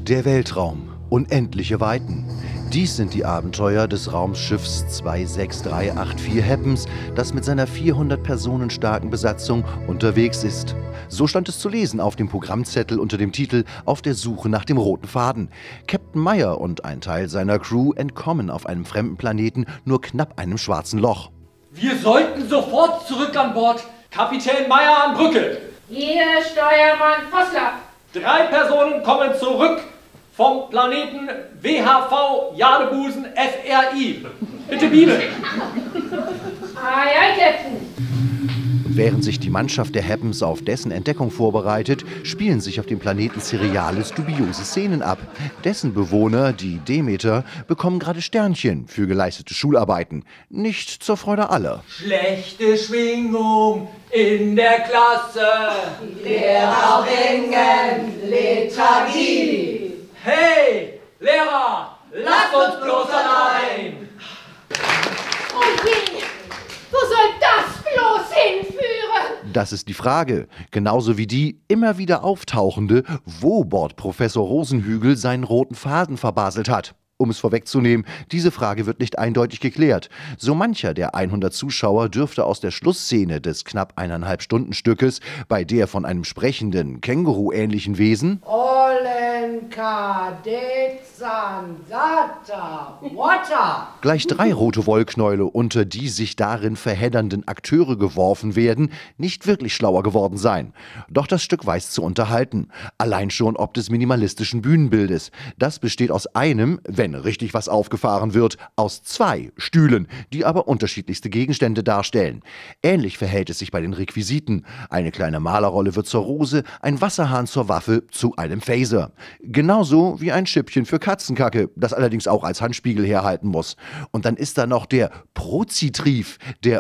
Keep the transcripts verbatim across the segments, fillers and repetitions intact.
Der Weltraum, unendliche Weiten. Dies sind die Abenteuer des Raumschiffs zwei sechs drei acht vier Happens, das mit seiner vierhundert Personen starken Besatzung unterwegs ist. So stand es zu lesen auf dem Programmzettel unter dem Titel »Auf der Suche nach dem roten Faden«. Captain Meyer und ein Teil seiner Crew entkommen auf einem fremden Planeten nur knapp einem schwarzen Loch. Wir sollten sofort zurück an Bord. Kapitän Meyer an Brücke. Hier, Steuermann Vossler. Drei Personen kommen zurück vom Planeten W H V Jadebusen F R I. Bitte Biene. Aye, aye, Captain. Während sich die Mannschaft der Happens auf dessen Entdeckung vorbereitet, spielen sich auf dem Planeten Cerealis dubiose Szenen ab. Dessen Bewohner, die Demeter, bekommen gerade Sternchen für geleistete Schularbeiten. Nicht zur Freude aller. Schlechte Schwingung in der Klasse. Lehrer bringen Lethargie. Hey, Lehrer, lass uns bloß allein. Oh je, wo soll das bloß hinführen? Das ist die Frage, genauso wie die immer wieder auftauchende, wo Bordprofessor Rosenhügel seinen roten Faden verbaselt hat. Um es vorwegzunehmen, diese Frage wird nicht eindeutig geklärt. So mancher der hundert Zuschauer dürfte aus der Schlussszene des knapp eineinhalb Stunden Stückes, bei der von einem sprechenden, Känguru-ähnlichen Wesen Olen Kadet Sansata Water gleich drei rote Wollknäule unter die sich darin verheddernden Akteure geworfen werden, nicht wirklich schlauer geworden sein. Doch das Stück weiß zu unterhalten. Allein schon ob des minimalistischen Bühnenbildes. Das besteht aus einem, wenn richtig was aufgefahren wird, aus zwei Stühlen, die aber unterschiedlichste Gegenstände darstellen. Ähnlich verhält es sich bei den Requisiten. Eine kleine Malerrolle wird zur Rose, ein Wasserhahn zur Waffe, zu einem Phaser. Genauso wie ein Schippchen für Katzenkacke, das allerdings auch als Handspiegel herhalten muss. Und dann ist da noch der Prozitrief, der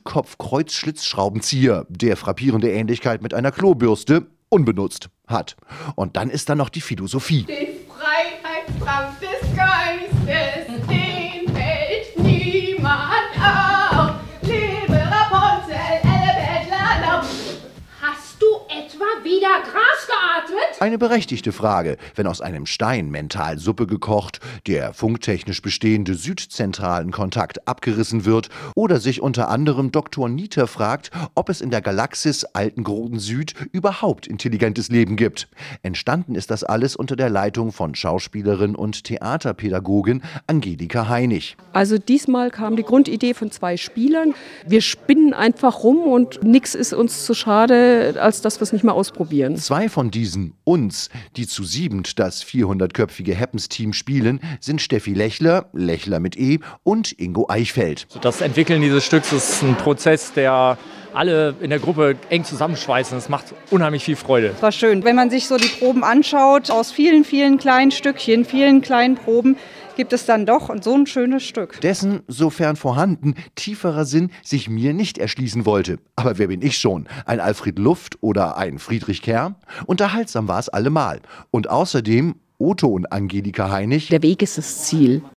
Rundkopf-Kreuzschlitzschraubenzieher, der frappierende Ähnlichkeit mit einer Klobürste, unbenutzt, hat. Und dann ist da noch die Philosophie. Den Freiheitsdrang des Geistes, den hält niemand auf. Lebe Rapunzel, Elle Bettler. Hast du etwa wieder Gras geatmet? Eine berechtigte Frage, wenn aus einem Stein mental Suppe gekocht, der funktechnisch bestehende südzentralen Kontakt abgerissen wird oder sich unter anderem Doktor Nieter fragt, ob es in der Galaxis Altengroden Süd überhaupt intelligentes Leben gibt. Entstanden ist das alles unter der Leitung von Schauspielerin und Theaterpädagogin Angelika Heinig. Also diesmal kam die Grundidee von zwei Spielern. Wir spinnen einfach rum und nichts ist uns zu schade, als dass wir es nicht mal ausprobieren. Zwei von diesen uns, die zu siebend das vierhundertköpfige Happens-Team spielen, sind Steffi Lechler, Lechler mit E, und Ingo Eichfeld. Das Entwickeln dieses Stücks ist ein Prozess, der alle in der Gruppe eng zusammenschweißen. Das macht unheimlich viel Freude. Es war schön, wenn man sich so die Proben anschaut, aus vielen, vielen kleinen Stückchen, vielen kleinen Proben, gibt es dann doch so ein schönes Stück. Dessen, sofern vorhanden, tieferer Sinn sich mir nicht erschließen wollte. Aber wer bin ich schon? Ein Alfred Luft oder ein Friedrich Kerr? Unterhaltsam war es allemal. Und außerdem Otto und Angelika Heinig. Der Weg ist das Ziel.